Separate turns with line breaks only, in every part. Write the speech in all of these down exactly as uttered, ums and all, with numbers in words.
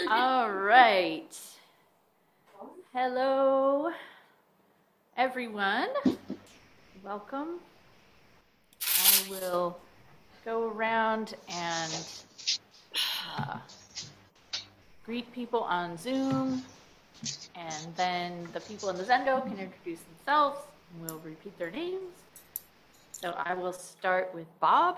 All right. Hello, everyone. Welcome. I will go around and uh, greet people on Zoom, and then the people in the Zendo can introduce themselves, and we'll repeat their names. So I will start with Bob,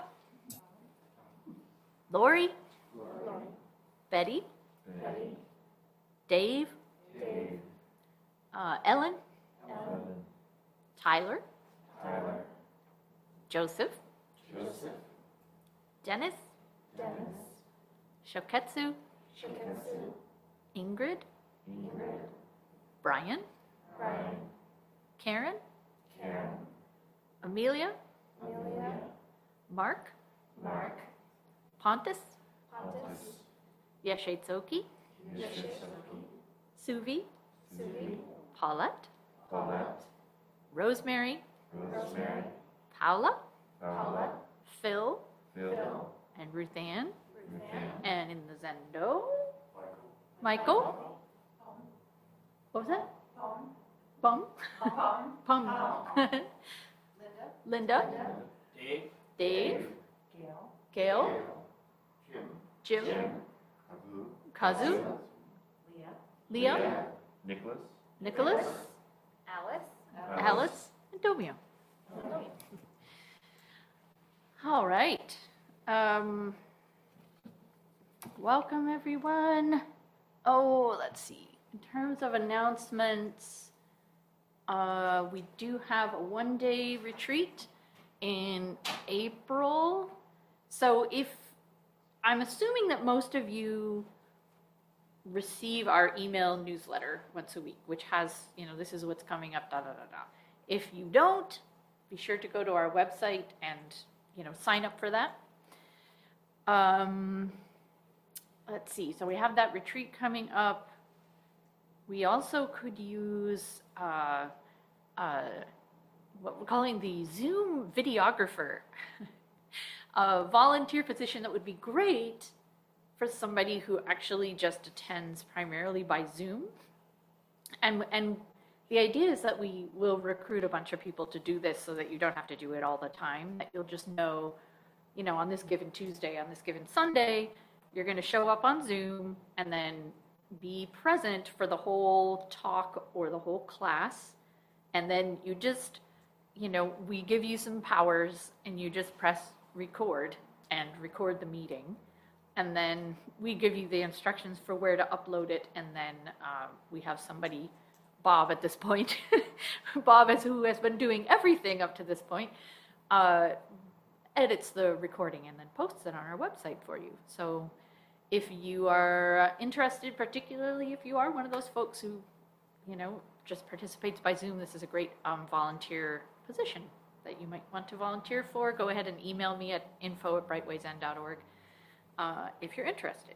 Lori,
Lori.
Betty,
Betty.
Dave,
Dave.
uh, Ellen,
Ellen.
Tyler,
Tyler.
Joseph,
Joseph.
Dennis,
Dennis.
Shoketsu,
Shiketsu.
Ingrid,
Ingrid.
Brian,
Brian.
Karen,
Karen.
Amelia,
Amelia.
Mark,
Mark.
Pontus,
Pontus.
Yeshetsoki,
Yeshisoki.
Suvi,
Suvi.
Paulette,
Paulette.
Rosemary,
Rosemary.
Paula,
Paula.
Phil,
Phil.
and Ruth Ann.
Ruthann.
And in the Zendo, Michael. What was that? Bum. Pum. Linda.
Dave.
Dave.
Gail.
Gail.
Jim.
Jim.
Abu.
Kazu.
Leah.
Leah.
Nicholas.
Nicholas.
Alice.
Alice. And Domio. All right. Um, welcome, everyone. Oh, let's see. In terms of announcements, uh, we do have a one-day retreat in April. So if, I'm assuming that most of you receive our email newsletter once a week, which has, you know, this is what's coming up, da, da, da, da. If you don't, be sure to go to our website and, you know, sign up for that. Um, let's see. So we have that retreat coming up. We also could use uh, uh, what we're calling the Zoom videographer, a volunteer position that would be great for somebody who actually just attends primarily by Zoom. And, and the idea is that we will recruit a bunch of people to do this so that you don't have to do it all the time, that you'll just know, you know, on this given Tuesday, on this given Sunday, you're going to show up on Zoom and then be present for the whole talk or the whole class. And then you just, you know, we give you some powers and you just press record and record the meeting. And then we give you the instructions for where to upload it. And then uh, we have somebody, Bob at this point, Bob is who has been doing everything up to this point, uh, edits the recording and then posts it on our website for you. So if you are interested, particularly if you are one of those folks who, you know, just participates by Zoom, this is a great um, volunteer position that you might want to volunteer for. Go ahead and email me at info at brightwayzen dot org uh, if you're interested.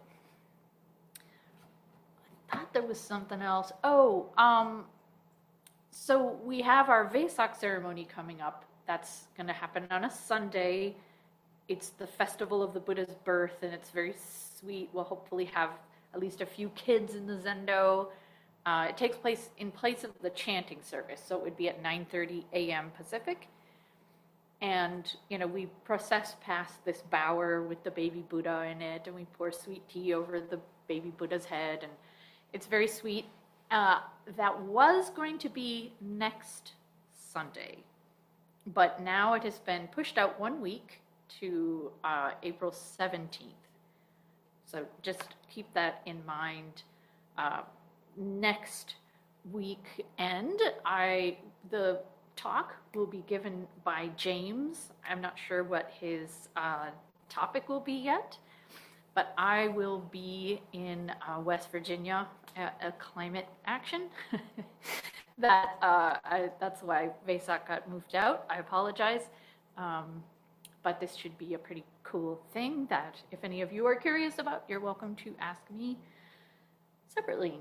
I thought there was something else. Oh, um, so we have our Vesak ceremony coming up. That's going to happen on a Sunday. It's the festival of the Buddha's birth, and it's very sweet. We'll hopefully have at least a few kids in the Zendo. Uh, it takes place in place of the chanting service, so it would be at nine thirty a m Pacific. And, you know, we process past this bower with the baby Buddha in it, and we pour sweet tea over the baby Buddha's head, and it's very sweet. Uh, that was going to be next Sunday, but now it has been pushed out one week to uh, April seventeenth. So just keep that in mind. Uh, next weekend, I the talk will be given by James. I'm not sure what his uh, topic will be yet, but I will be in uh, West Virginia at a climate action. that uh, I, that's why Vesak got moved out. I apologize. Um, but this should be a pretty cool thing that if any of you are curious about, you're welcome to ask me separately.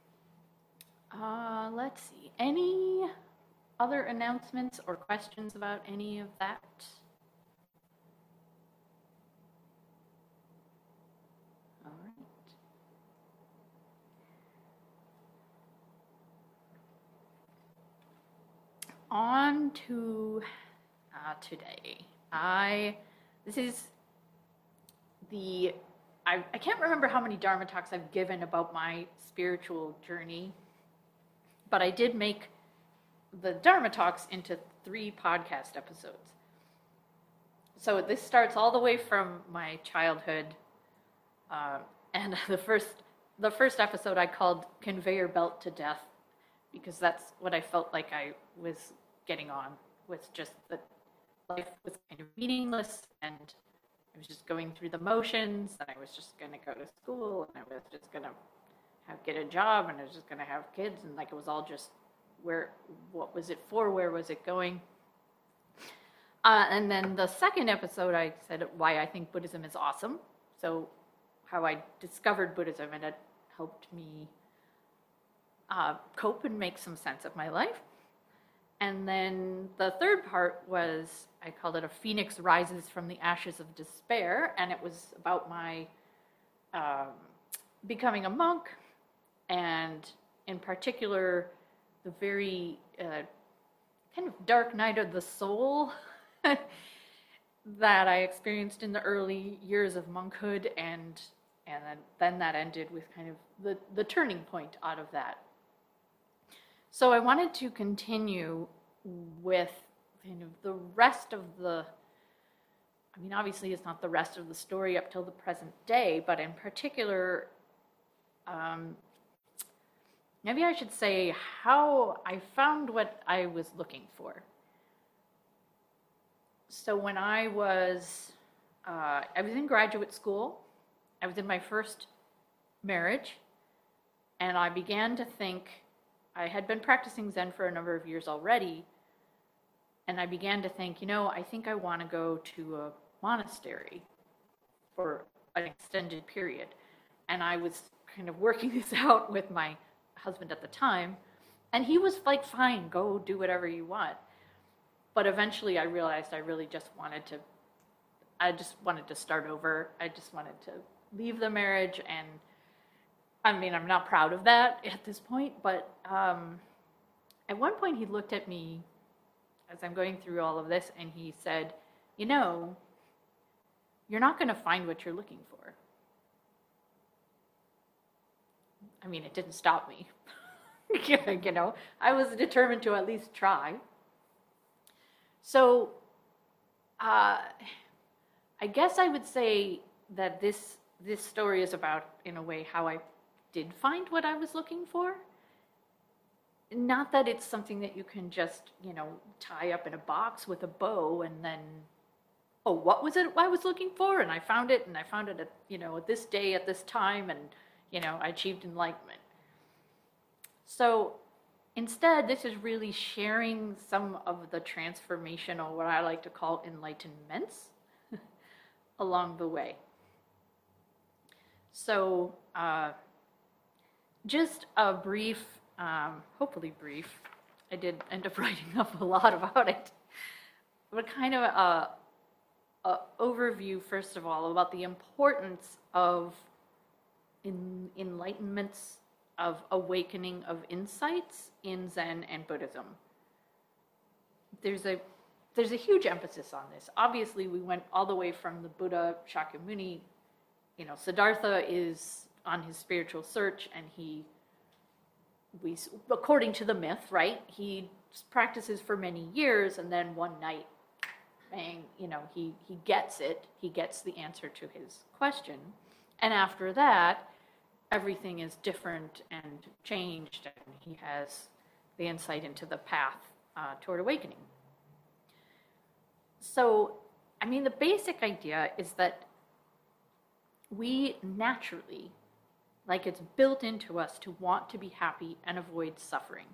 Uh, let's see. Any other announcements or questions about any of that? All right. on to uh, today. I, this is the, I, I can't remember how many Dharma talks I've given about my spiritual journey, but I did make the Dharma talks into three podcast episodes. So this starts all the way from my childhood, uh, and the first, the first episode I called Conveyor Belt to Death, because that's what I felt like I was getting on, was just that life was kind of meaningless, and I was just going through the motions, and I was just going to go to school, and I was just going to have get a job, and I was just going to have kids, and like it was all just where, what was it for, where was it going? Uh, and then the second episode, I said why I think Buddhism is awesome. So how I discovered Buddhism, and it helped me uh, cope and make some sense of my life. And then the third part was, I called it A Phoenix Rises from the Ashes of Despair, and it was about my um, becoming a monk, and in particular, the very uh, kind of dark night of the soul that I experienced in the early years of monkhood, and and then, then that ended with kind of the, the turning point out of that. So I wanted to continue with kind of the rest of the, I mean, obviously it's not the rest of the story up till the present day, but in particular, um, maybe I should say how I found what I was looking for. So when I was, uh, I was in graduate school, I was in my first marriage, and I began to think, I had been practicing Zen for a number of years already, and I began to think, you know, I think I want to go to a monastery for an extended period. And I was kind of working this out with my husband at the time, and he was like, fine, go do whatever you want. But eventually I realized I really just wanted to, I just wanted to start over. I just wanted to leave the marriage, and I mean, I'm not proud of that at this point, but um, at one point he looked at me as I'm going through all of this, and he said, you know, you're not going to find what you're looking for. I mean, it didn't stop me. You know, I was determined to at least try. So uh, I guess I would say that this this story is about, in a way, how I did find what I was looking for. Not that it's something that you can just, you know, tie up in a box with a bow and then, oh, what was it I was looking for? And I found it, and I found it at, you know, at this day, at this time, and, you know, I achieved enlightenment. So instead, this is really sharing some of the transformational, what I like to call enlightenments, along the way. So uh, just a brief, um, hopefully brief, I did end up writing up a lot about it, but kind of a, a overview, first of all, about the importance of in, enlightenments, of awakening of insights in Zen and Buddhism. There's a there's a huge emphasis on this. Obviously, we went all the way from the Buddha, Shakyamuni. You know, Siddhartha is on his spiritual search, and he, we, according to the myth, right, he practices for many years, and then one night, bang, you know, he, he gets it. He gets the answer to his question. And after that, everything is different and changed, and he has the insight into the path uh, toward awakening. So, I mean, the basic idea is that we naturally, like it's built into us to want to be happy and avoid suffering.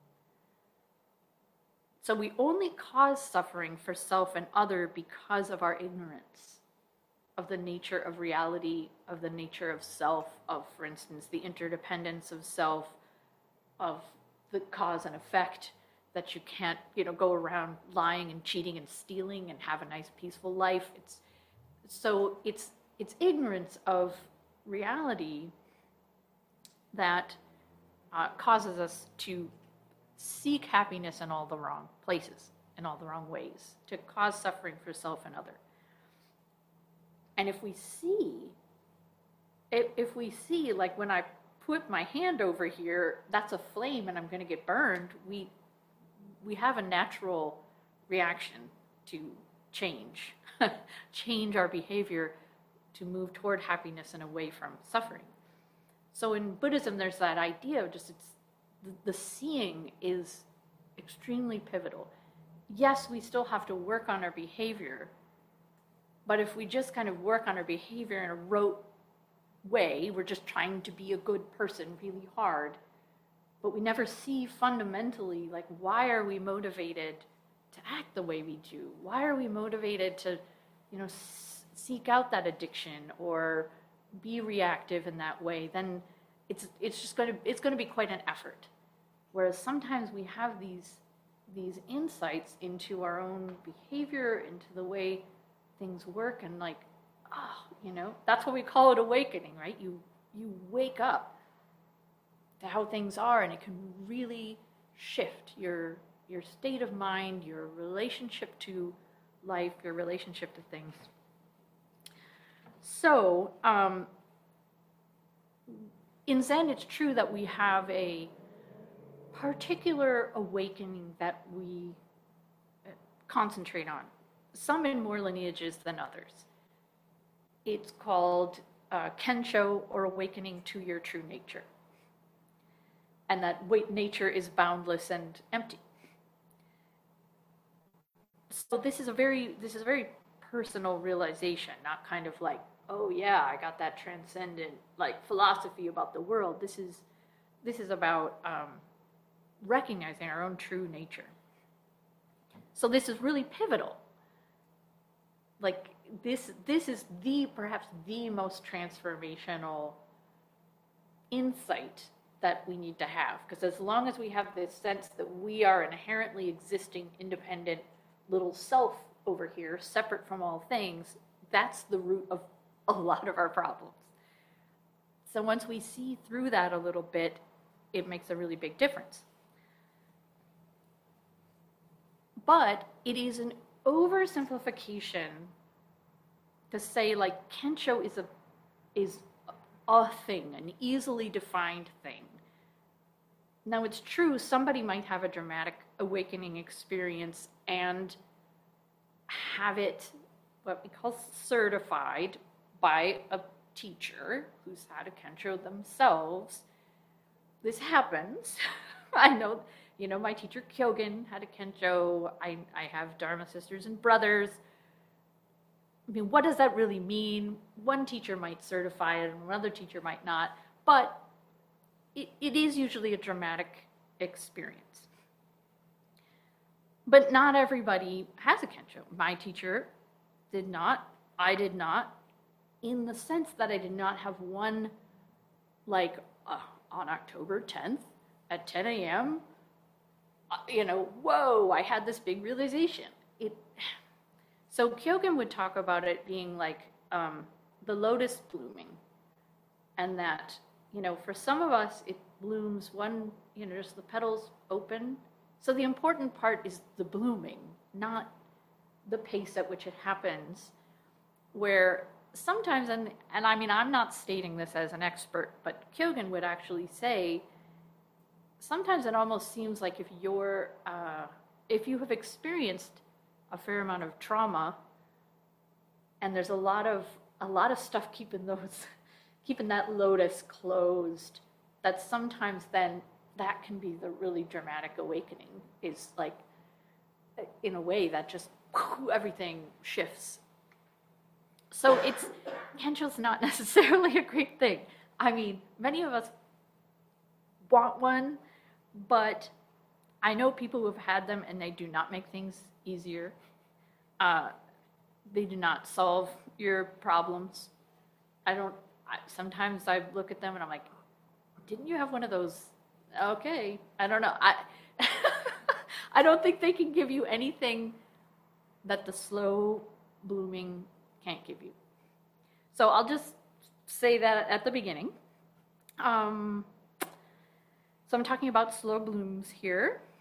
So we only cause suffering for self and other because of our ignorance of the nature of reality, of the nature of self, of, for instance, the interdependence of self, of the cause and effect, that you can't, you know, go around lying and cheating and stealing and have a nice peaceful life. It's so it's it's ignorance of reality that uh, causes us to seek happiness in all the wrong places, in all the wrong ways, to cause suffering for self and other. And if we see, if, if we see, like when I put my hand over here, that's a flame and I'm going to get burned, we, we have a natural reaction to change, change our behavior to move toward happiness and away from suffering. So in Buddhism, there's that idea of just it's, the, the seeing is extremely pivotal. Yes, we still have to work on our behavior, but if we just kind of work on our behavior in a rote way, we're just trying to be a good person really hard, but we never see fundamentally, like, why are we motivated to act the way we do? Why are we motivated to, you know, s- seek out that addiction or be reactive in that way? Then it's it's just going to it's going to be quite an effort. Whereas sometimes we have these these insights into our own behavior, into the way things work, and like, oh, you know, that's what we call it, awakening, right? You you wake up to how things are, and it can really shift your your state of mind, your relationship to life, your relationship to things. So, um, in Zen, it's true that we have a particular awakening that we concentrate on, some in more lineages than others. It's called uh, Kensho, or awakening to your true nature. And that nature is boundless and empty. So this is a very this is a very personal realization, not kind of like, oh yeah, I got that transcendent like philosophy about the world. This is this is about um, recognizing our own true nature. So this is really pivotal. Like this this is the perhaps the most transformational insight that we need to have, because as long as we have this sense that we are an inherently existing, independent little self over here, separate from all things, that's the root of a lot of our problems. So once we see through that a little bit, it makes a really big difference. But it is an oversimplification to say like Kensho is a is a thing, an easily defined thing. Now it's true, somebody might have a dramatic awakening experience and have it, what we call certified by a teacher who's had a Kensho themselves. This happens. I know, you know, my teacher Kyogen had a Kensho. I, I have Dharma sisters and brothers. I mean, what does that really mean? One teacher might certify it and another teacher might not, but it, it is usually a dramatic experience. But not everybody has a Kensho. My teacher did not, I did not, in the sense that I did not have one, like, uh, on October tenth at ten a.m., uh, you know, whoa, I had this big realization. It. So Kyogen would talk about it being like um, the lotus blooming, and that, you know, for some of us, it blooms one, you know, just the petals open. So the important part is the blooming, not the pace at which it happens, where sometimes, and, and I mean, I'm not stating this as an expert, but Kyogen would actually say, sometimes it almost seems like if you're, uh, if you have experienced a fair amount of trauma, and there's a lot of a lot of stuff keeping those keeping that lotus closed, that sometimes then that can be the really dramatic awakening, is like, in a way that just whoo, everything shifts. So it's, Kensho's not necessarily a great thing. I mean, many of us want one, but I know people who have had them and they do not make things easier. Uh, they do not solve your problems. I don't, I, sometimes I look at them and I'm like, didn't you have one of those? Okay, I don't know. I, I don't think they can give you anything that the slow blooming can't give you. So I'll just say that at the beginning. Um, so I'm talking about slow blooms here.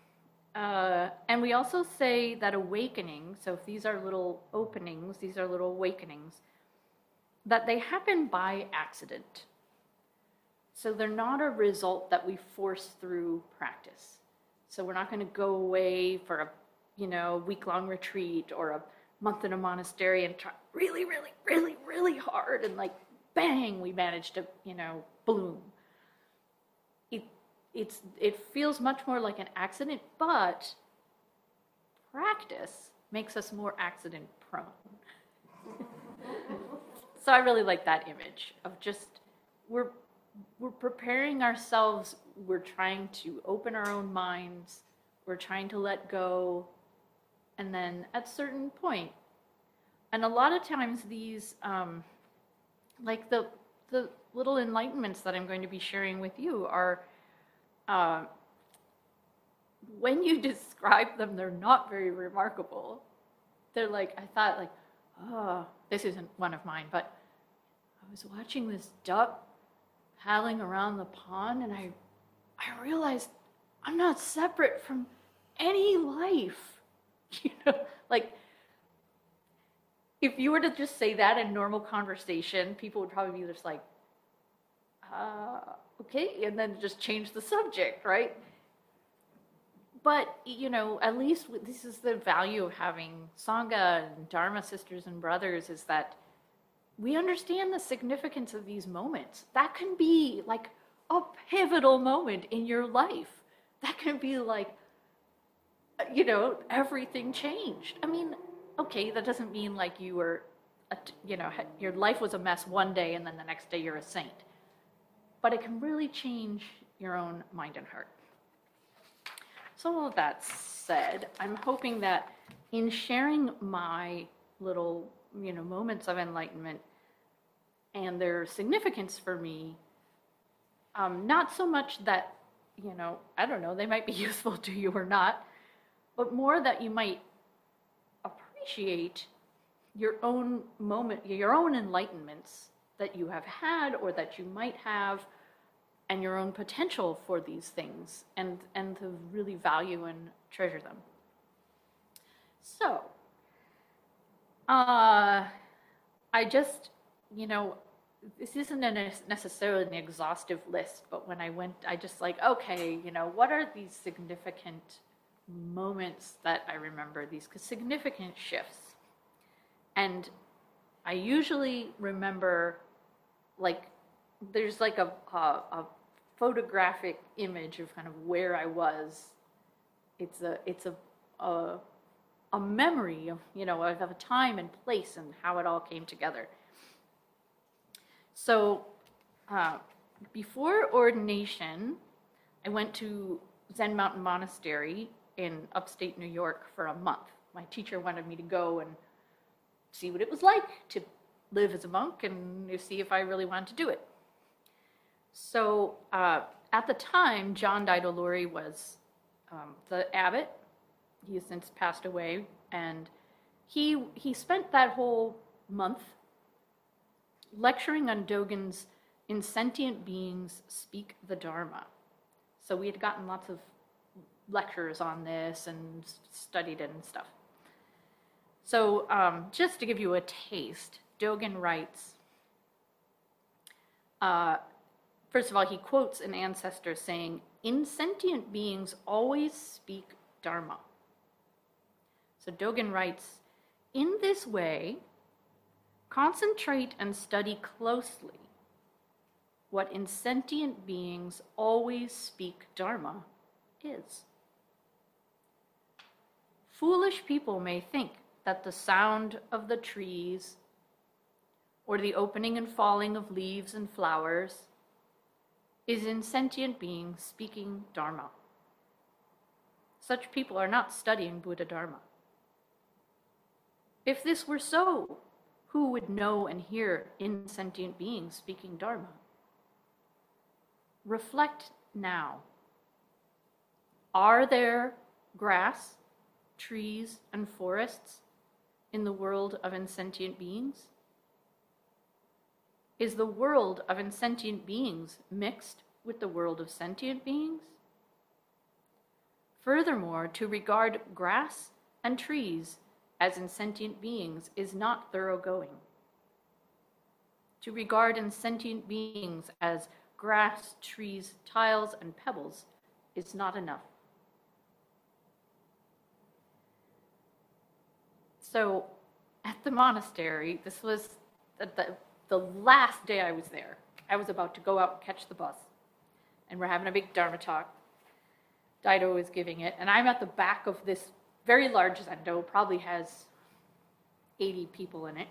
Uh, and we also say that awakening, so if these are little openings, these are little awakenings, that they happen by accident. So they're not a result that we force through practice. So we're not going to go away for a, you know, week-long retreat or a month in a monastery and try really, really, really, really hard and like, bang, we managed to, you know, bloom. It, it's, it feels much more like an accident, but practice makes us more accident prone. So I really like that image of just, we're, we're preparing ourselves, we're trying to open our own minds, we're trying to let go, and then at a certain point, and a lot of times these, um, like the the little enlightenments that I'm going to be sharing with you are, uh, when you describe them, they're not very remarkable. They're like, I thought like, oh, this isn't one of mine, but I was watching this duck paddling around the pond and I, I realized I'm not separate from any life, you know, like, if you were to just say that in normal conversation, people would probably be just like, uh, okay, and then just change the subject, right? But, you know, at least this is the value of having Sangha and Dharma sisters and brothers, is that we understand the significance of these moments. That can be like a pivotal moment in your life. That can be like, you know, everything changed. I mean, okay, that doesn't mean like you were, a, you know, your life was a mess one day and then the next day you're a saint. But it can really change your own mind and heart. So all of that said, I'm hoping that in sharing my little, you know, moments of enlightenment and their significance for me, um, not so much that, you know, I don't know, they might be useful to you or not, but more that you might appreciate your own moment, your own enlightenments that you have had or that you might have, and your own potential for these things, and, and to really value and treasure them. So, uh, I just, you know, this isn't a necessarily an exhaustive list, but when I went, I just like, okay, you know, what are these significant moments that I remember, these significant shifts? And I usually remember, like, there's like a, a, a photographic image of kind of where I was. It's a, it's a, a, a memory of, you know, of a time and place and how it all came together. So uh, before ordination, I went to Zen Mountain Monastery in upstate New York for a month. My teacher wanted me to go and see what it was like to live as a monk and see if I really wanted to do it. So uh, at the time, John Daidoluri was um, the abbot. He has since passed away, and he he spent that whole month lecturing on Dogen's Insentient Beings Speak the Dharma. So we had gotten lots of lectures on this and studied it and stuff. So um, just to give you a taste, Dogen writes, uh, first of all, he quotes an ancestor saying, "Insentient beings always speak Dharma." So Dogen writes, "In this way, concentrate and study closely what insentient beings always speak Dharma is. Foolish people may think that the sound of the trees or the opening and falling of leaves and flowers is insentient beings speaking Dharma. Such people are not studying Buddha Dharma. If this were so, who would know and hear insentient beings speaking Dharma? Reflect now. Are there grass, trees, and forests in the world of insentient beings? Is the world of insentient beings mixed with the world of sentient beings? Furthermore, to regard grass and trees as insentient beings is not thoroughgoing. To regard insentient beings as grass, trees, tiles, and pebbles is not enough. So at the monastery, this was the, the, the last day I was there. I was about to go out and catch the bus, and we're having a big Dharma talk. Dido is giving it, and I'm at the back of this very large zendo, probably has eighty people in it.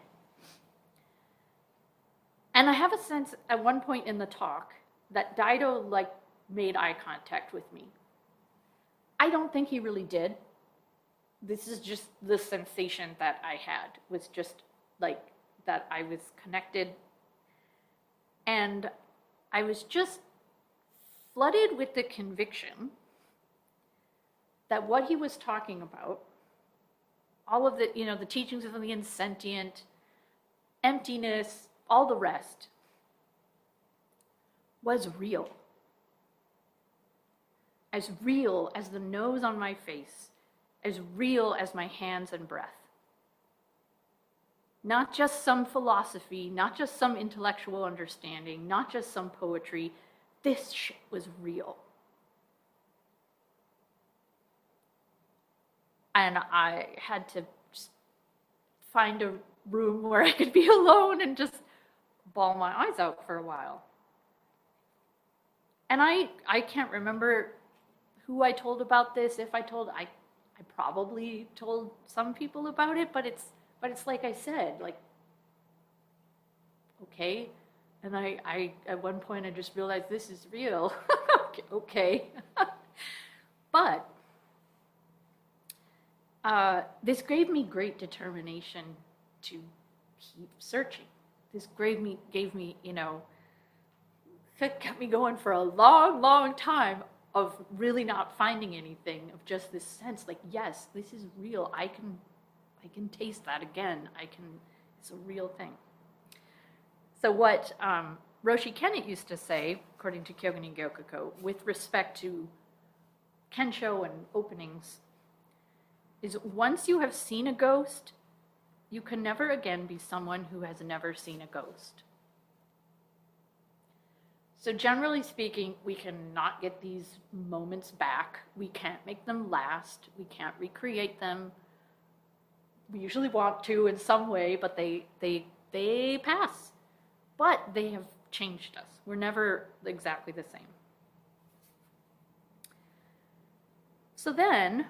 And I have a sense at one point in the talk that Dido like made eye contact with me. I don't think he really did. This is just the sensation that I had, was just like that I was connected. And I was just flooded with the conviction that what he was talking about, all of the, you know, the teachings of the insentient, emptiness, all the rest, was real. As real as the nose on my face, as real as my hands and breath. Not just some philosophy, not just some intellectual understanding, not just some poetry. This shit was real. And I had to just find a room where I could be alone and just bawl my eyes out for a while. And I, I can't remember who I told about this. If I told, I, I probably told some people about it, but it's, but it's like I said, like, okay. And I, I, at one point I just realized this is real. Okay. But uh, this gave me great determination to keep searching. This gave me, gave me, you know, it kept me going for a long, long time of really not finding anything, of just this sense like, yes, this is real. I can, I can taste that again. I can, it's a real thing. So what um, Roshi Kennett used to say, according to Kyogen Gyokoko, with respect to Kensho and openings, is once you have seen a ghost, you can never again be someone who has never seen a ghost. So generally speaking, we cannot get these moments back. We can't make them last. We can't recreate them. We usually want to in some way, but they they they pass. But they have changed us. We're never exactly the same. So then,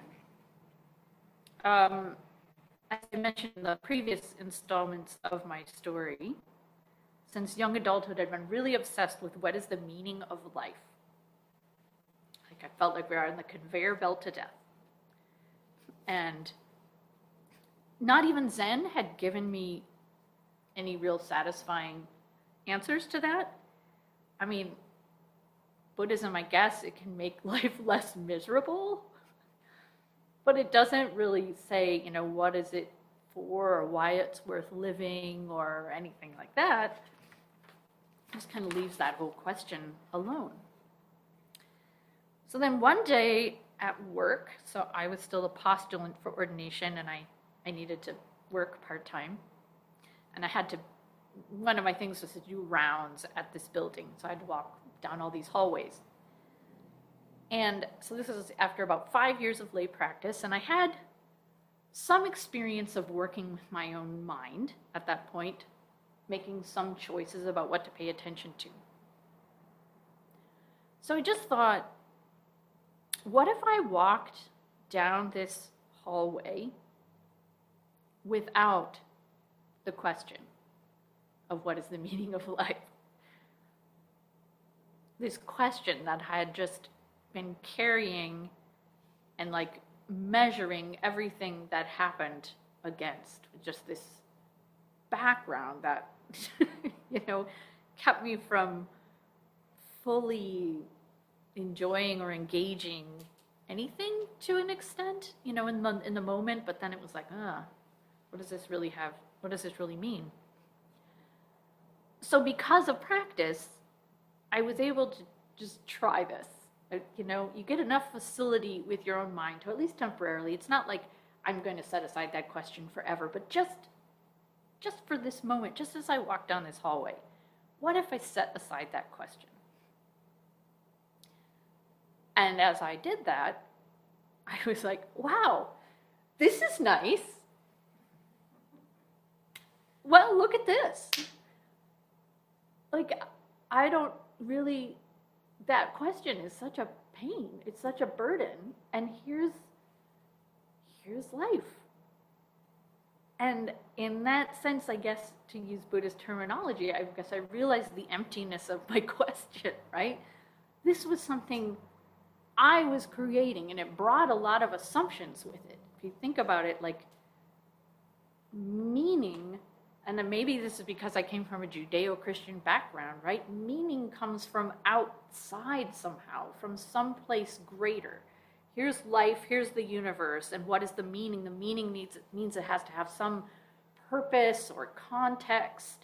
um, as I mentioned in the previous installments of my story, since young adulthood, I've been really obsessed with what is the meaning of life. Like I felt like we are on the conveyor belt to death. And not even Zen had given me any real satisfying answers to that. I mean, Buddhism, I guess, it can make life less miserable, but it doesn't really say, you know, what is it for or why it's worth living or anything like that. It just kind of leaves that whole question alone. So then one day at work, so I was still a postulant for ordination and I, I needed to work part-time. And I had to, one of my things was to do rounds at this building. So I had to walk down all these hallways. And so this was after about five years of lay practice, and I had some experience of working with my own mind at that point, making some choices about what to pay attention to. So I just thought, what if I walked down this hallway without the question of what is the meaning of life? This question that I had just been carrying and like measuring everything that happened against, just this background that, you know, kept me from fully enjoying or engaging anything to an extent, you know, in the in the moment, but then it was like, ah, what does this really have, what does this really mean? So because of practice, I was able to just try this. Uh, You know, you get enough facility with your own mind to at least temporarily. It's not like I'm going to set aside that question forever, but just just for this moment, just as I walk down this hallway, what if I set aside that question? And as I did that, I was like, wow, this is nice. Well, look at this. Like, I don't really, that question is such a pain. It's such a burden. And here's, here's life. And in that sense, I guess, to use Buddhist terminology, I guess I realized the emptiness of my question, right? This was something I was creating, and it brought a lot of assumptions with it. If you think about it, like meaning, and then maybe this is because I came from a Judeo-Christian background, right? Meaning comes from outside somehow, from someplace greater. Here's life, here's the universe, and what is the meaning? The meaning needs, means it has to have some purpose or context.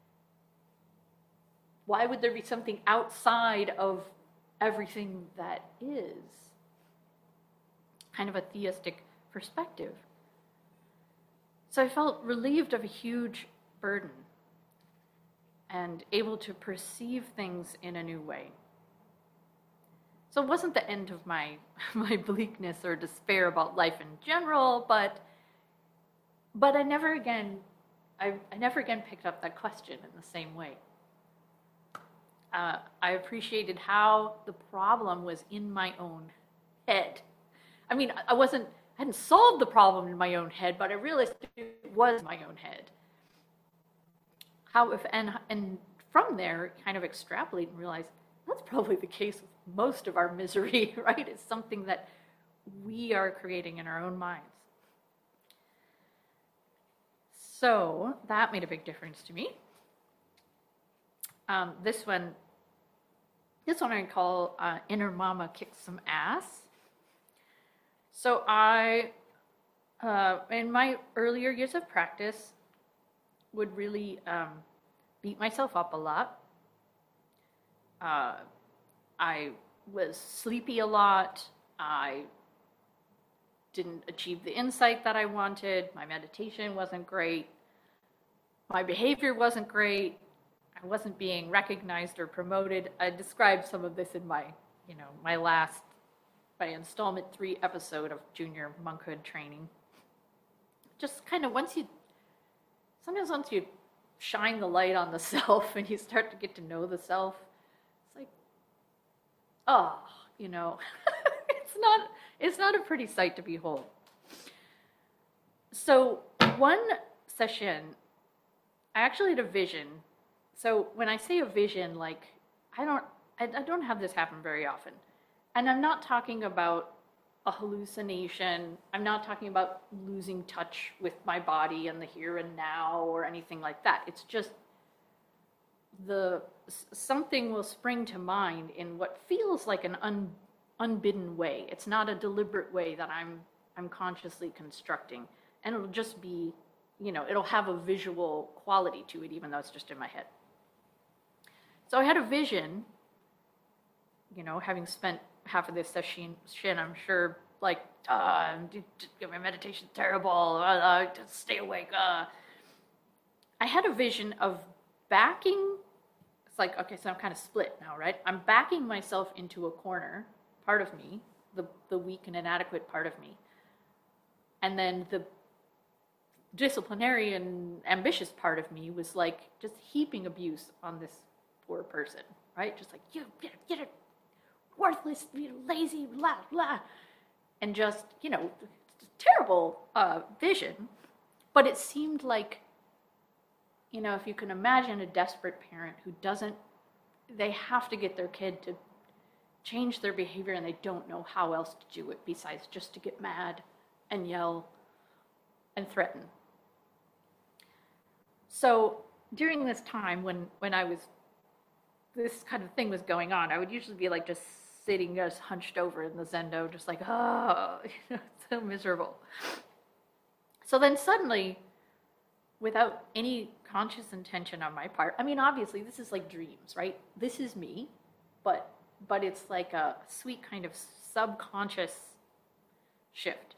Why would there be something outside of everything that is? Kind of a theistic perspective. So I felt relieved of a huge burden and able to perceive things in a new way. So it wasn't the end of my, my bleakness or despair about life in general, but but I never again I, I never again picked up that question in the same way. Uh, I appreciated how the problem was in my own head. I mean, I wasn't I hadn't solved the problem in my own head, but I realized it was my own head. How if and and from there, kind of extrapolate and realize that's probably the case with most of our misery, right? It's something that we are creating in our own minds. So that made a big difference to me. Um, this one, this one I call uh, Inner Mama Kicks Some Ass. So I, uh, in my earlier years of practice, would really um, beat myself up a lot. Uh, I was sleepy a lot. I didn't achieve the insight that I wanted. My meditation wasn't great. My behavior wasn't great. I wasn't being recognized or promoted. I described some of this in my, you know, my last, my installment three episode of Junior Monkhood Training. Just kind of once you, sometimes once you shine the light on the self and you start to get to know the self, it's like, oh, you know, it's not, it's not a pretty sight to behold. So one session, I actually had a vision. So when I say a vision, like, I don't, I, I don't have this happen very often. And I'm not talking about a hallucination. I'm not talking about losing touch with my body and the here and now or anything like that. It's just the something will spring to mind in what feels like an un, unbidden way. It's not a deliberate way that I'm I'm consciously constructing, and it'll just be, you know, it'll have a visual quality to it, even though it's just in my head. So I had a vision, you know, having spent half of this session, I'm sure, like, uh, my meditation's terrible, uh, just stay awake. Uh. I had a vision of backing. It's like, okay, so I'm kind of split now, right? I'm backing myself into a corner, part of me, the, the weak and inadequate part of me. And then the disciplinary and ambitious part of me was like just heaping abuse on this poor person, right? Just like, you get it, get it, worthless, lazy, blah, blah. And just, you know, terrible uh, vision. But it seemed like, you know, if you can imagine a desperate parent who doesn't, they have to get their kid to change their behavior and they don't know how else to do it besides just to get mad and yell and threaten. So during this time when, when I was, this kind of thing was going on, I would usually be like just sitting just hunched over in the Zendo, just like, oh, you know, so miserable. So then suddenly, without any conscious intention on my part, I mean, obviously this is like dreams, right? This is me, but but it's like a sweet kind of subconscious shift.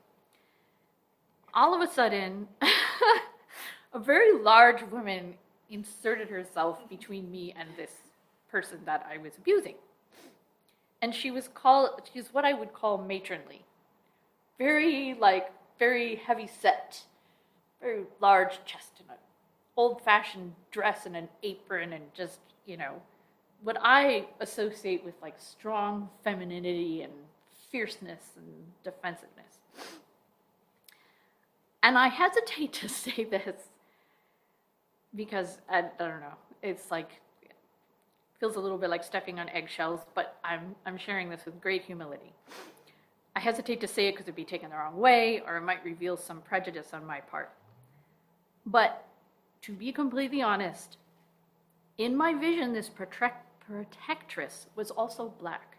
All of a sudden, a very large woman inserted herself between me and this person that I was abusing. And she was called, she's what I would call matronly. Very, like, very heavy set, very large chest and an old-fashioned dress and an apron and just, you know, what I associate with like strong femininity and fierceness and defensiveness. And I hesitate to say this because I, I don't know, it's like, feels a little bit like stepping on eggshells, but I'm, I'm sharing this with great humility. I hesitate to say it because it'd be taken the wrong way, or it might reveal some prejudice on my part. But to be completely honest, in my vision, this protect, protectress was also Black.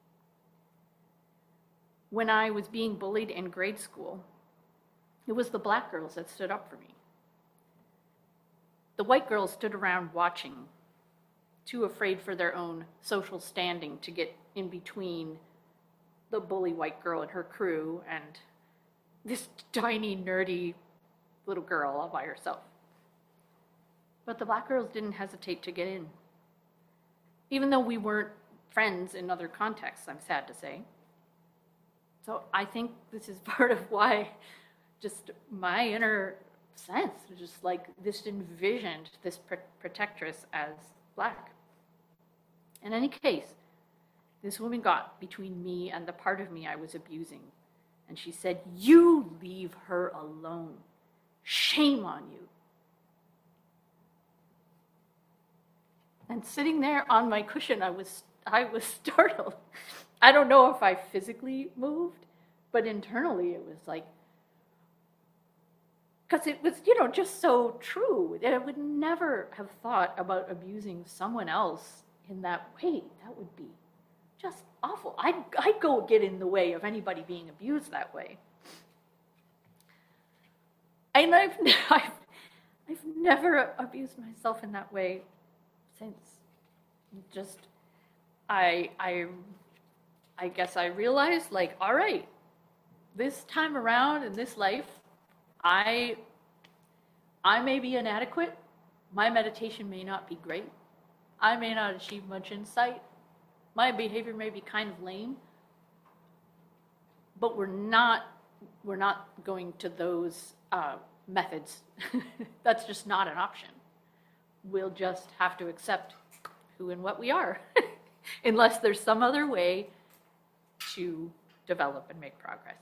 When I was being bullied in grade school, it was the Black girls that stood up for me. The white girls stood around watching, too afraid for their own social standing to get in between the bully white girl and her crew and this tiny, nerdy little girl all by herself. But the Black girls didn't hesitate to get in. Even though we weren't friends in other contexts, I'm sad to say. So I think this is part of why just my inner sense, just like this envisioned this pr- protectress as Black. In any case, this woman got between me and the part of me I was abusing. And she said, "You leave her alone. Shame on you." And sitting there on my cushion, I was I was startled. I don't know if I physically moved, but internally it was like, because it was, you know, just so true. And I would never have thought about abusing someone else in that way. That would be just awful. I'd, I'd go get in the way of anybody being abused that way. And I've, I've, I've never abused myself in that way since. Just, I, I, I guess I realized, like, all right, this time around in this life, I, I may be inadequate. My meditation may not be great. I may not achieve much insight. My behavior may be kind of lame. But we're not, we're not going to those uh, methods. That's just not an option. We'll just have to accept who and what we are, unless there's some other way to develop and make progress.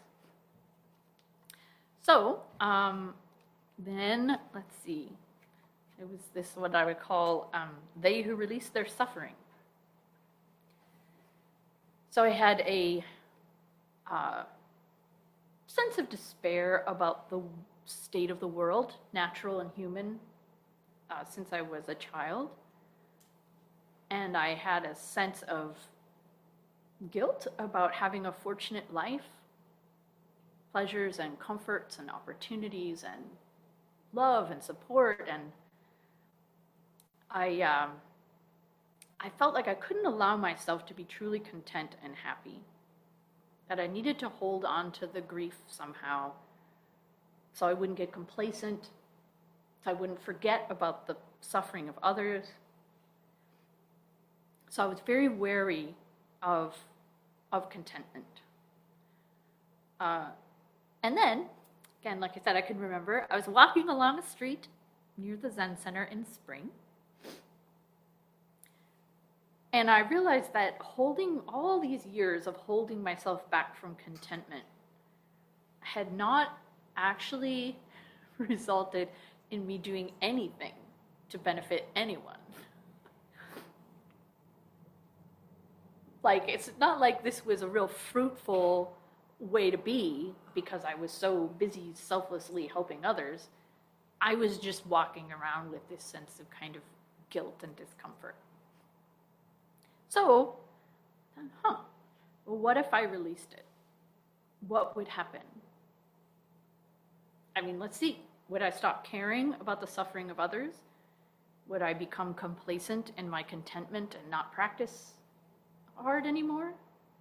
So um, then, let's see, it was this what I would call um, they who release their suffering. So I had a uh, sense of despair about the state of the world, natural and human, uh, since I was a child. And I had a sense of guilt about having a fortunate life, pleasures and comforts and opportunities and love and support. And I, um, I felt like I couldn't allow myself to be truly content and happy, that I needed to hold on to the grief somehow so I wouldn't get complacent, so I wouldn't forget about the suffering of others. So I was very wary of, of contentment. Uh, and then, again, like I said, I can remember, I was walking along a street near the Zen Center in spring. And I realized that holding all these years of holding myself back from contentment had not actually resulted in me doing anything to benefit anyone. Like, it's not like this was a real fruitful way to be because I was so busy selflessly helping others. I was just walking around with this sense of kind of guilt and discomfort. So, huh, well, what if I released it? What would happen? I mean, let's see. Would I stop caring about the suffering of others? Would I become complacent in my contentment and not practice hard anymore.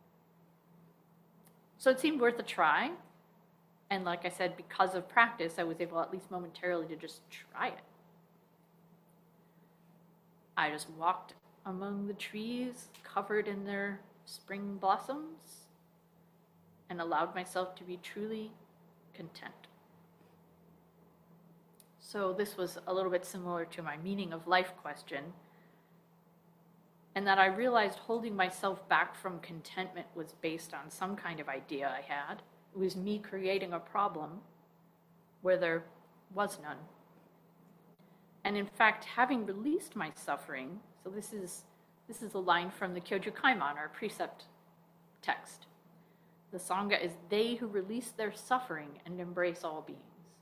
So it seemed worth a try. And like I said, because of practice, I was able, at least momentarily, to just try it. I just walked among the trees covered in their spring blossoms and allowed myself to be truly content. So this was a little bit similar to my meaning of life question, and that I realized holding myself back from contentment was based on some kind of idea I had. It was me creating a problem where there was none. And in fact, having released my suffering, so this is this is a line from the Kyoju Kaimon, our precept text. The Sangha is they who release their suffering and embrace all beings.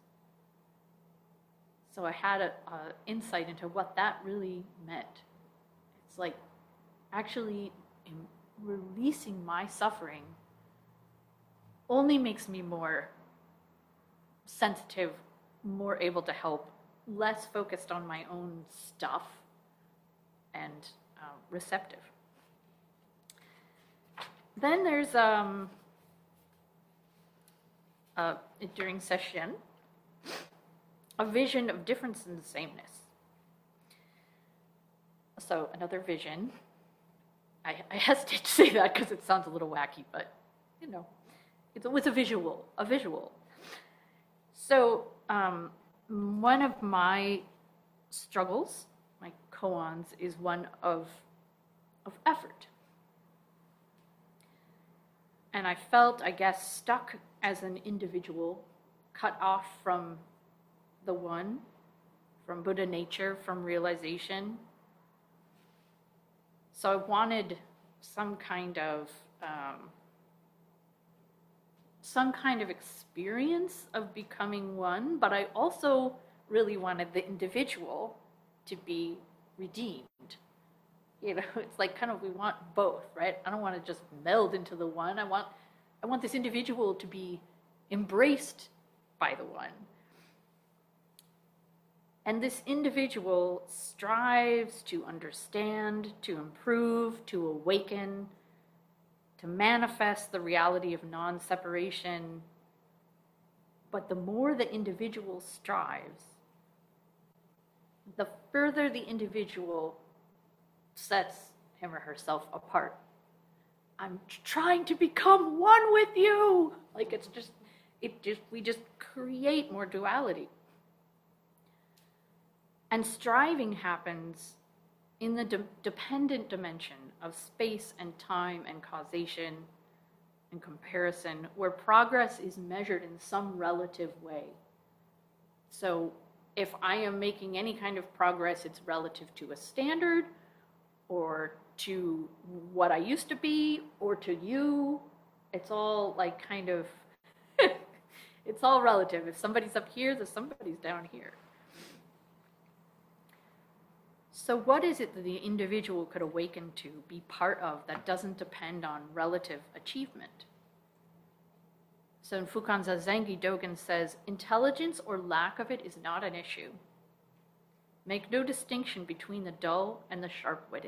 So I had an insight into what that really meant. It's like actually releasing my suffering only makes me more sensitive, more able to help, less focused on my own stuff, and uh, receptive. Then there's um, uh, during session, a vision of difference and sameness. So another vision. I, I hesitate to say that because it sounds a little wacky, but you know, it was a visual, a visual. So um, one of my struggles, my koans, is one of of effort. And I felt, I guess, stuck as an individual, cut off from the one, from Buddha nature, from realization. So I wanted some kind of um, some kind of experience of becoming one, but I also really wanted the individual to be redeemed. You know, it's like kind of we want both, right? I don't want to just meld into the one. I want I want this individual to be embraced by the one. And this individual strives to understand, to improve, to awaken, to manifest the reality of non-separation. But the more the individual strives, the further the individual sets him or herself apart. I'm trying to become one with you. Like it's just, it just, we just create more duality. And striving happens in the de- dependent dimension of space and time and causation and comparison, where progress is measured in some relative way. So if I am making any kind of progress, it's relative to a standard, or to what I used to be, or to you. It's all like kind of, it's all relative. If somebody's up here, then somebody's down here. So what is it that the individual could awaken to, be part of, that doesn't depend on relative achievement? So in Fukan Zazengi, Dogen says, intelligence or lack of it is not an issue. Make no distinction between the dull and the sharp-witted.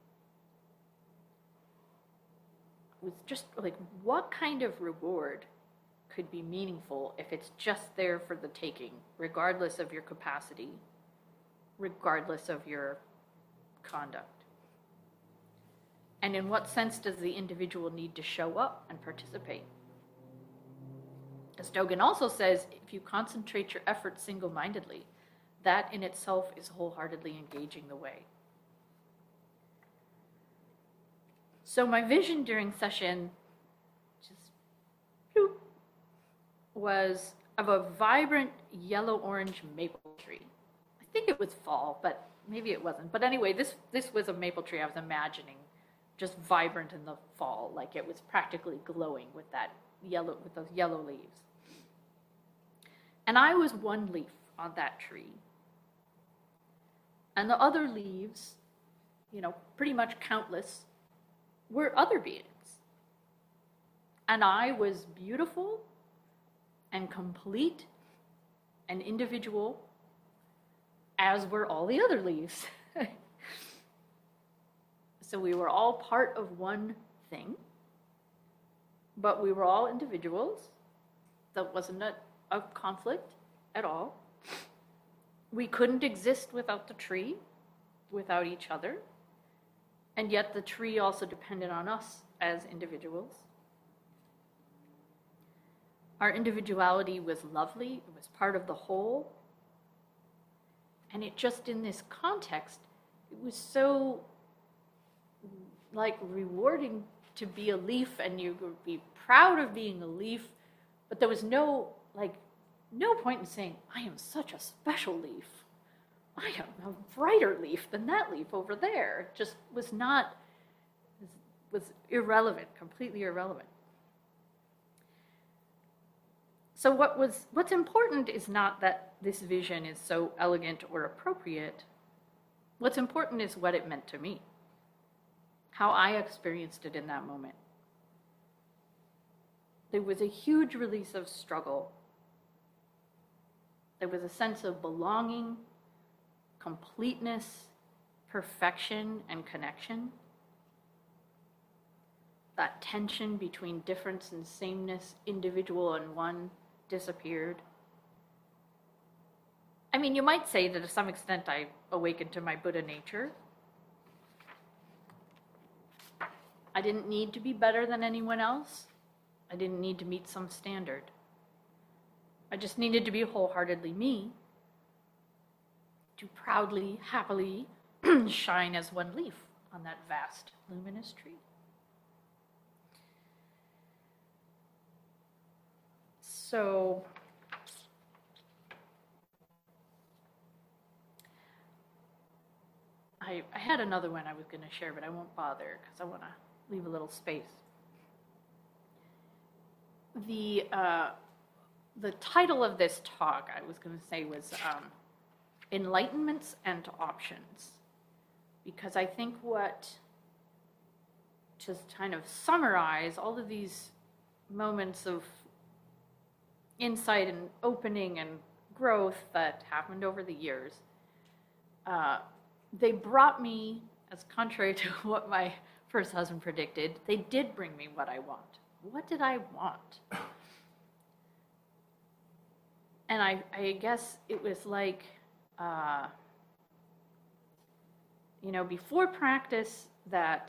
It was just like, what kind of reward could be meaningful if it's just there for the taking, regardless of your capacity, regardless of your conduct? And in what sense does the individual need to show up and participate? As Dogen also says, if you concentrate your efforts single-mindedly, that in itself is wholeheartedly engaging the way. So my vision during session just bloop, was of a vibrant yellow-orange maple tree. I think it was fall, but maybe it wasn't. But anyway, this, this was a maple tree I was imagining, just vibrant in the fall, like it was practically glowing with that yellow, with those yellow leaves. And I was one leaf on that tree. And the other leaves, you know, pretty much countless, were other beings. And I was beautiful and complete and individual, as were all the other leaves. So we were all part of one thing, but we were all individuals. That wasn't a, a conflict at all. We couldn't exist without the tree, without each other. And yet the tree also depended on us as individuals. Our individuality was lovely. It was part of the whole. And it just, in this context, it was so like rewarding to be a leaf, and you would be proud of being a leaf, but there was no like no point in saying, I am such a special leaf. I am a brighter leaf than that leaf over there. It just was not, was irrelevant, completely irrelevant. So what was, what's important is not that this vision is so elegant or appropriate. What's important is what it meant to me, how I experienced it in that moment. There was a huge release of struggle. There was a sense of belonging, completeness, perfection, and connection. That tension between difference and sameness, individual and one, disappeared. I mean, you might say that to some extent I awakened to my Buddha nature. I didn't need to be better than anyone else. I didn't need to meet some standard. I just needed to be wholeheartedly me, to proudly, happily shine as one leaf on that vast, luminous tree. So, I, I had another one I was going to share, but I won't bother because I want to leave a little space. The, uh, the title of this talk, I was going to say, was um, Enlightenments and Options. Because I think what, to kind of summarize all of these moments of insight and opening and growth that happened over the years, uh, they brought me, as contrary to what my first husband predicted, they did bring me what I want. What did I want? And I, I guess it was like, uh, you know, before practice, that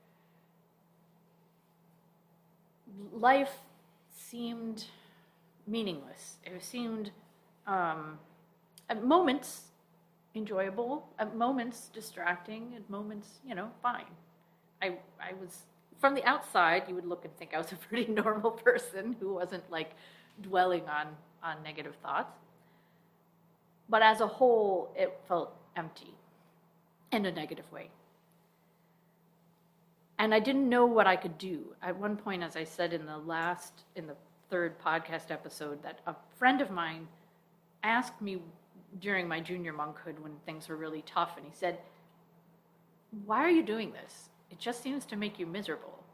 life seemed meaningless. It seemed, um, at moments, enjoyable, at moments distracting, at moments, you know, fine. I, I was, from the outside, you would look and think I was a pretty normal person who wasn't like dwelling on, on negative thoughts. But as a whole, it felt empty in a negative way. And I didn't know what I could do. At one point, as I said in the last, in the third podcast episode, that a friend of mine asked me during my junior monkhood when things were really tough, and he said, why are you doing this? It just seems to make you miserable.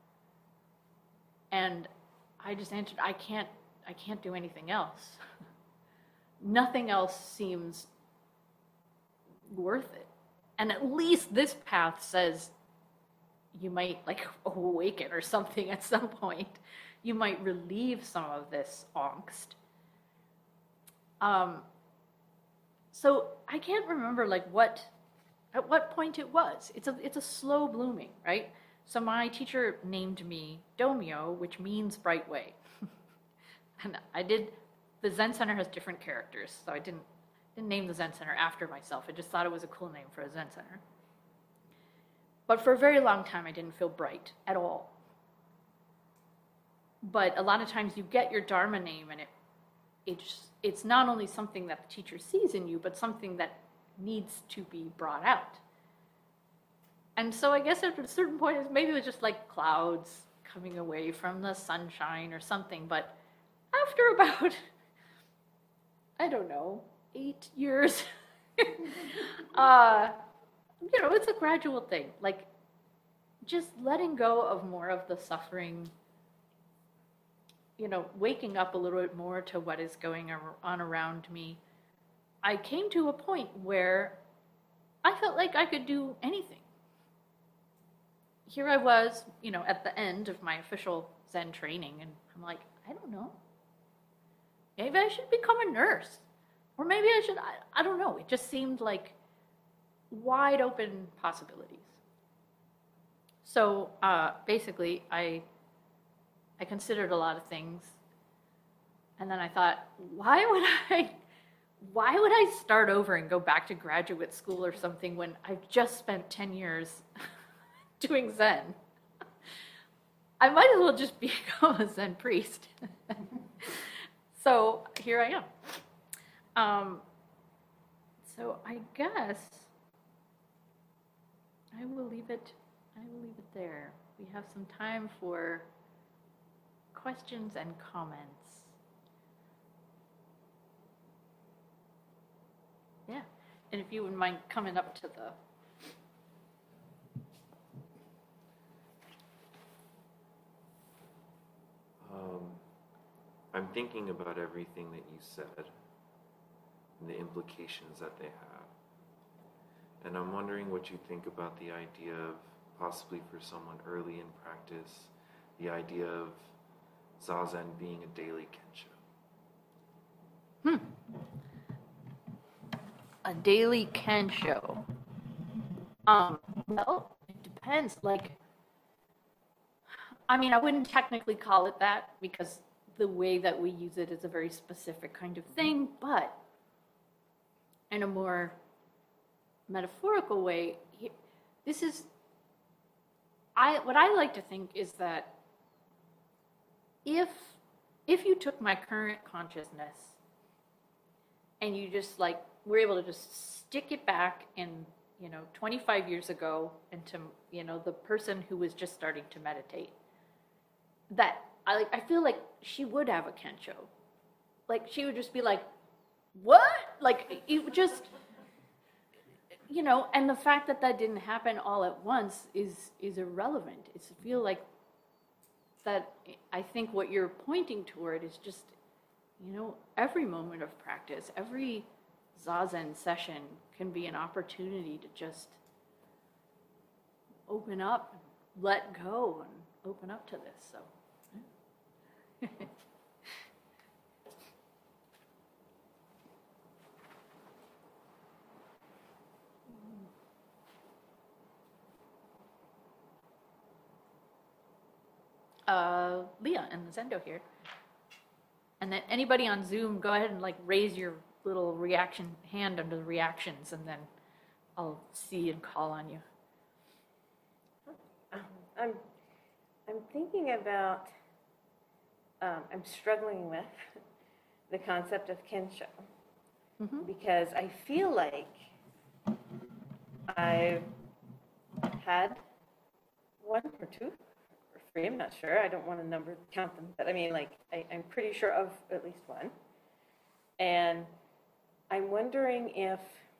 And I just answered, I can't, I can't do anything else. Nothing else seems worth it. And at least this path says you might like awaken or something at some point. You might relieve some of this angst. Um, so I can't remember like what, at what point it was. It's a, it's a slow blooming, right? So my teacher named me Domyo, which means bright way. And I did, the Zen Center has different characters, so I didn't, didn't name the Zen Center after myself. I just thought it was a cool name for a Zen Center. But for a very long time, I didn't feel bright at all. But a lot of times you get your Dharma name, and it, it's, it's not only something that the teacher sees in you, but something that needs to be brought out. And so I guess at a certain point, maybe it was just like clouds coming away from the sunshine or something. But after about, I don't know, eight years, uh, you know, it's a gradual thing. Like just letting go of more of the suffering, you know, waking up a little bit more to what is going on around me. I came to a point where I felt like I could do anything. here I was, you know, at the end of my official Zen training, and I'm like, I don't know. Maybe I should become a nurse. Or maybe I should, I, I don't know. It just seemed like wide open possibilities. So uh, basically, I, I considered a lot of things. And then I thought, why would I, why would I start over and go back to graduate school or something when I've just spent ten years doing Zen? I might as well just become a Zen priest. So here I am. Um, so I guess I will leave it, I will leave it there. We have some time for questions and comments. Yeah, and if you wouldn't mind coming up to the
Um, I'm thinking about everything that you said and the implications that they have. And I'm wondering what you think about the idea of, possibly for someone early in practice, the idea of Zazen being a daily kensho.
Hmm. A daily kensho. Um, well, it depends. Like, I mean, I wouldn't technically call it that because the way that we use it is a very specific kind of thing, but in a more metaphorical way, this is, I, what I like to think is that if, if you took my current consciousness and you just like, were able to just stick it back in, you know, twenty-five years ago into, you know, the person who was just starting to meditate, that I like, I feel like she would have a kensho. Like she would just be like, what? Like it would just, you know, and the fact that that didn't happen all at once is, is irrelevant. It's I feel like that, I think what you're pointing toward is just, you know, every moment of practice, every Zazen session can be an opportunity to just open up, let go, and open up to this. So. uh, Leah and Zendo here. And then anybody on Zoom, go ahead and like raise your little reaction hand under the reactions, and then I'll see and call on you.
Um, I'm, I'm thinking about, um, I'm struggling with the concept of kensho,
Mm-hmm.
because I feel like I've had one or two or three, I'm not sure, I don't want to number count them, but I mean, like, I, I'm pretty sure of at least one. And I'm wondering if,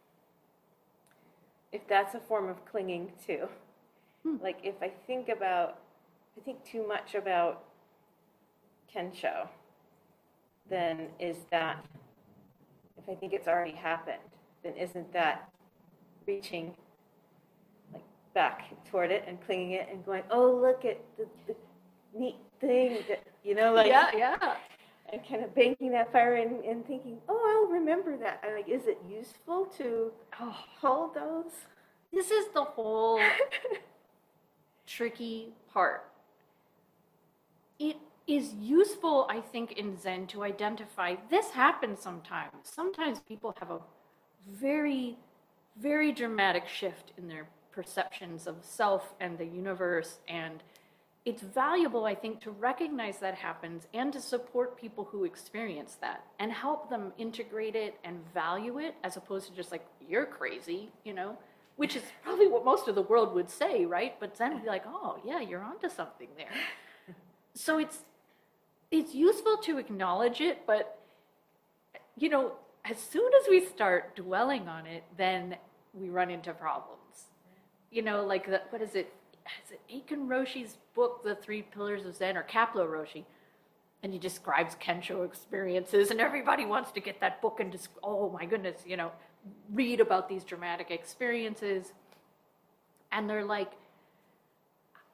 if that's a form of clinging too.
Hmm.
Like if I think about, I think too much about kensho, then is that, if I think it's already happened, then isn't that reaching like back toward it and clinging it and going, oh, look at the, the neat thing that, you know, like,
Yeah, yeah.
and kind of banking that fire in and thinking, oh, I'll remember that. And like, is it useful to
Oh,
hold those?
this is the whole tricky part. It is useful, I think, in Zen to identify this happens sometimes. Sometimes people have a very, very dramatic shift in their perceptions of self and the universe, and it's valuable, I think, to recognize that happens and to support people who experience that and help them integrate it and value it, as opposed to just like, you're crazy, you know, which is probably what most of the world would say, right? But Zen would be like, oh, yeah, you're onto something there. So it's it's useful to acknowledge it, but, you know, as soon as we start dwelling on it, then we run into problems. You know, like, the, what is it? Is it Aiken Roshi's book, The Three Pillars of Zen, or Kaplo Roshi? And he describes Kensho experiences, and everybody wants to get that book and just, oh my goodness, you know, read about these dramatic experiences. And they're like,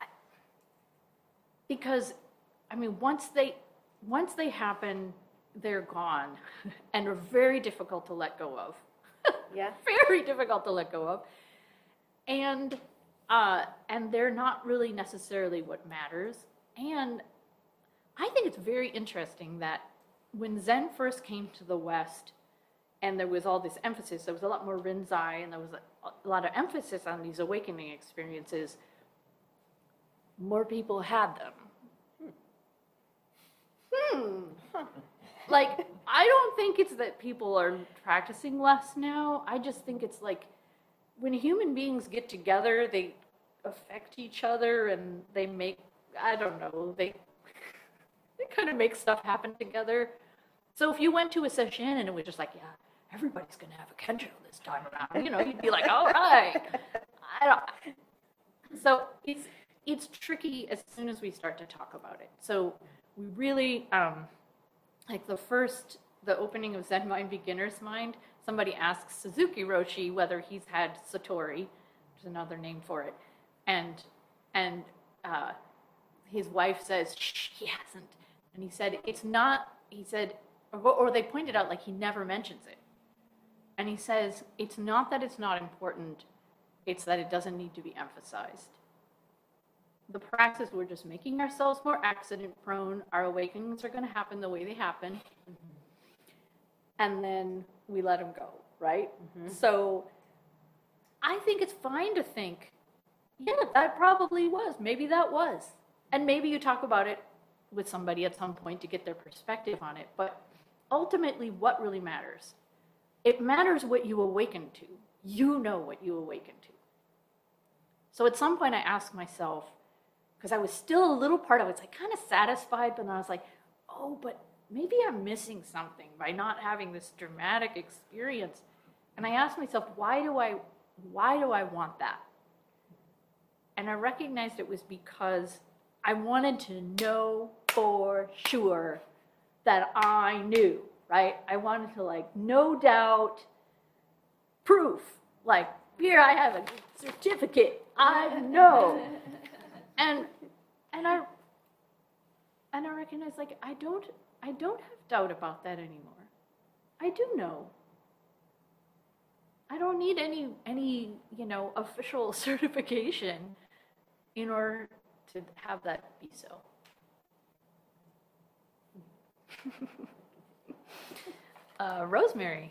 because, I mean, once they, once they happen, they're gone and are very difficult to let go of.
Yeah.
Very difficult to let go of. And, uh, and they're not really necessarily what matters. And I think it's very interesting that when Zen first came to the West, and there was all this emphasis, there was a lot more Rinzai, and there was a, a lot of emphasis on these awakening experiences, more people had them. Hmm. Like, I don't think it's that people are practicing less now. I just think it's like when human beings get together, they affect each other and they make, I don't know, they, they kind of make stuff happen together. So if you went to a session and it was just like, yeah, everybody's going to have a kensho this time around, you know, you'd be like, all right. I don't. So it's, it's tricky as soon as we start to talk about it. So we really, um, like the first, the opening of Zen Mind Beginner's Mind, somebody asks Suzuki Roshi whether he's had Satori, which is another name for it, and and uh, his wife says, shh, he hasn't. And he said, it's not, he said, or, or they pointed out like he never mentions it. And he says, it's not that it's not important, it's that it doesn't need to be emphasized. The practice, we're just making ourselves more accident prone. Our awakenings are going to happen the way they happen. Mm-hmm. And then we let them go, right? Mm-hmm. So I think it's fine to think, yeah, that probably was. Maybe that was. And maybe you talk about it with somebody at some point to get their perspective on it. But ultimately, what really matters? It matters what you awaken to. You know what you awaken to. So at some point I asked myself, because I was still a little part of it, I was like kind of satisfied, but then I was like, oh, but maybe I'm missing something by not having this dramatic experience. And I asked myself, why do I, why do I want that? And I recognized it was because I wanted to know for sure that I knew, right? I wanted to, like, no doubt proof. Like, here I have a certificate. I know. And and I and I recognize, like, I don't I don't have doubt about that anymore. I do know. I don't need any any, you know, official certification in order to have that be so. uh, Rosemary.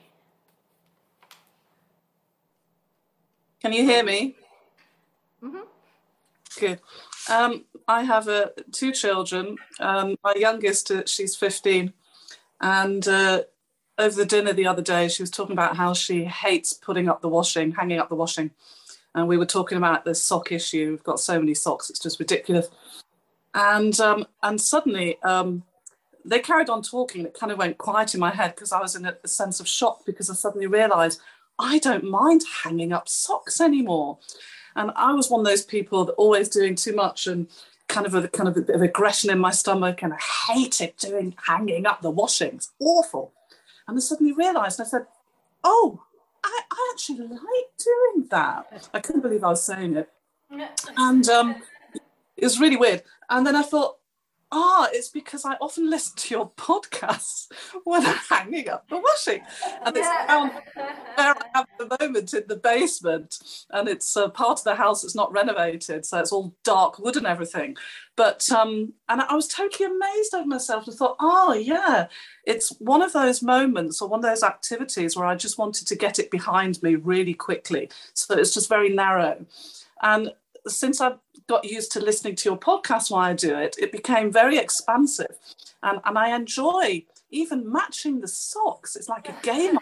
Can you hear me?
Mm-hmm.
Good. Um, I have uh, two children. Um, my youngest, uh, she's fifteen. And uh, over the dinner the other day, she was talking about how she hates putting up the washing, hanging up the washing. And we were talking about the sock issue. We've got so many socks, it's just ridiculous. And um, and suddenly um, they carried on talking. It kind of went quiet in my head because I was in a, a sense of shock because I suddenly realised I don't mind hanging up socks anymore. And I was one of those people that always doing too much and kind of a kind of a bit of aggression in my stomach, and I hated doing hanging up the washing. It's awful. And I suddenly realised, and I said, oh, I, I actually like doing that. I couldn't believe I was saying it. And um, it was really weird. And then I thought, ah, it's because I often listen to your podcasts when I'm hanging up the washing. And it's down where I am at the moment in the basement. And it's a part of the house that's not renovated. So it's all dark wood and everything. But, um, and I was totally amazed over myself and thought, oh, yeah, it's one of those moments or one of those activities where I just wanted to get it behind me really quickly. So it's just very narrow. And since I've got used to listening to your podcast while I do it, it became very expansive. And, and I enjoy even matching the socks. It's like a game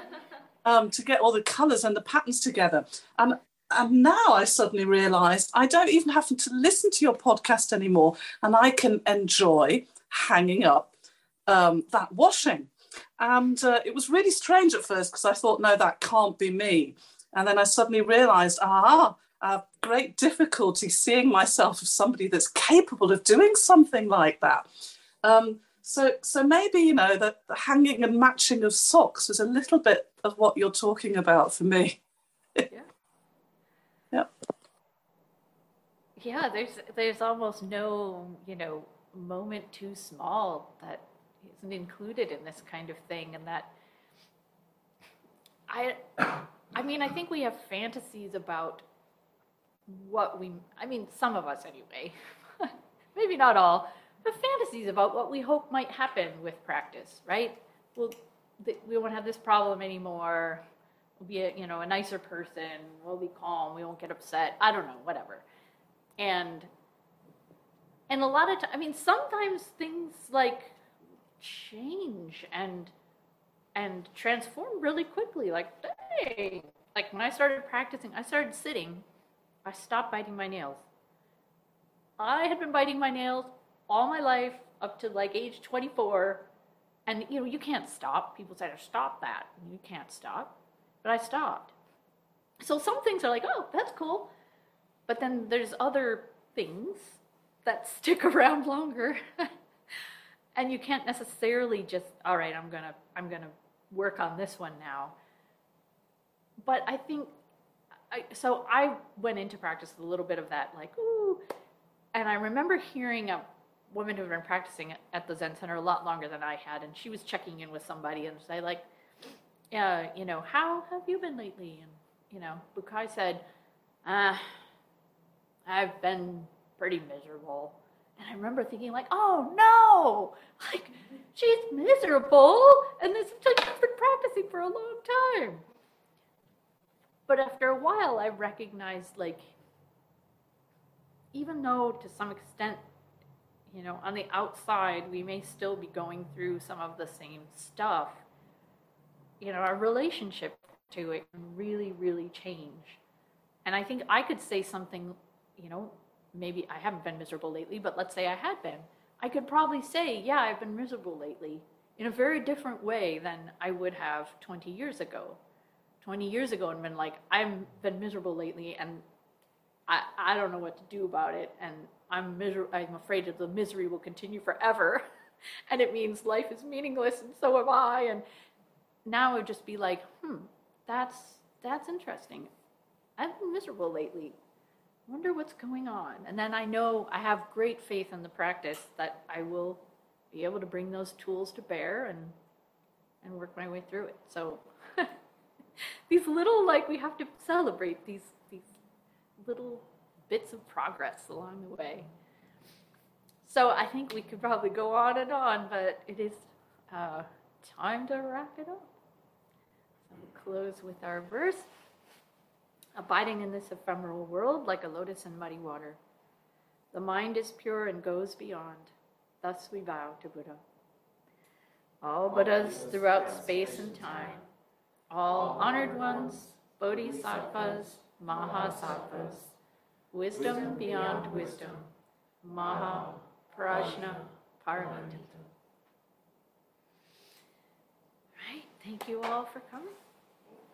um, to get all the colours and the patterns together. And, and now I suddenly realised I don't even have to listen to your podcast anymore, and I can enjoy hanging up um, that washing. And uh, it was really strange at first because I thought, no, that can't be me. And then I suddenly realised, ah, I have great difficulty seeing myself as somebody that's capable of doing something like that. Um, so, so maybe, you know, the, the hanging and matching of socks is a little bit of what you're talking about for me.
Yeah.
Yeah.
Yeah, there's there's almost no, you know, moment too small that isn't included in this kind of thing, and that I I mean, I think we have fantasies about what we, I mean, some of us anyway, maybe not all, but fantasies about what we hope might happen with practice, right? Well, th- we won't have this problem anymore. We'll be a, you know, a nicer person. We'll be calm. We won't get upset. I don't know, whatever. And and a lot of times, I mean, sometimes things like change and and transform really quickly. Like, hey, like when I started practicing, I started sitting. I stopped biting my nails. I had been biting my nails all my life up to like age twenty-four. And, you know, you can't stop. People say, stop that. You can't stop. But I stopped. So some things are like, oh, that's cool. But then there's other things that stick around longer. And you can't necessarily just, all right, I'm gonna I'm gonna work on this one now. But I think, I, so I went into practice with a little bit of that, like, ooh. And I remember hearing a woman who had been practicing at the Zen Center a lot longer than I had, and she was checking in with somebody and say, like, uh, you know, how have you been lately? And, you know, Bukai said, ah, I've been pretty miserable. And I remember thinking, like, oh no, like, she's miserable, and this is like, she's been practicing for a long time. But after a while, I recognized, like, even though to some extent, you know, on the outside, we may still be going through some of the same stuff, you know, our relationship to it can really, really change. And I think I could say something, you know, maybe I haven't been miserable lately, but let's say I had been. I could probably say, yeah, I've been miserable lately in a very different way than I would have twenty years ago. twenty years ago and been like, I've been miserable lately and I, I don't know what to do about it. And I'm miser- I'm afraid that the misery will continue forever. And it means life is meaningless and so am I. And now it would just be like, hmm, that's, that's interesting. I've been miserable lately. Wonder what's going on. And then I know I have great faith in the practice that I will be able to bring those tools to bear and and work my way through it. So these little, like, we have to celebrate these these little bits of progress along the way. So I think we could probably go on and on, but it is uh, time to wrap it up. So we'll close with our verse. Abiding in this ephemeral world like a lotus in muddy water. The mind is pure and goes beyond. Thus we vow to Buddha. All Buddhas throughout space and time, all honored ones, bodhisattvas, mahasattvas, wisdom beyond wisdom, maha prajna paramita. Right, thank you all for coming.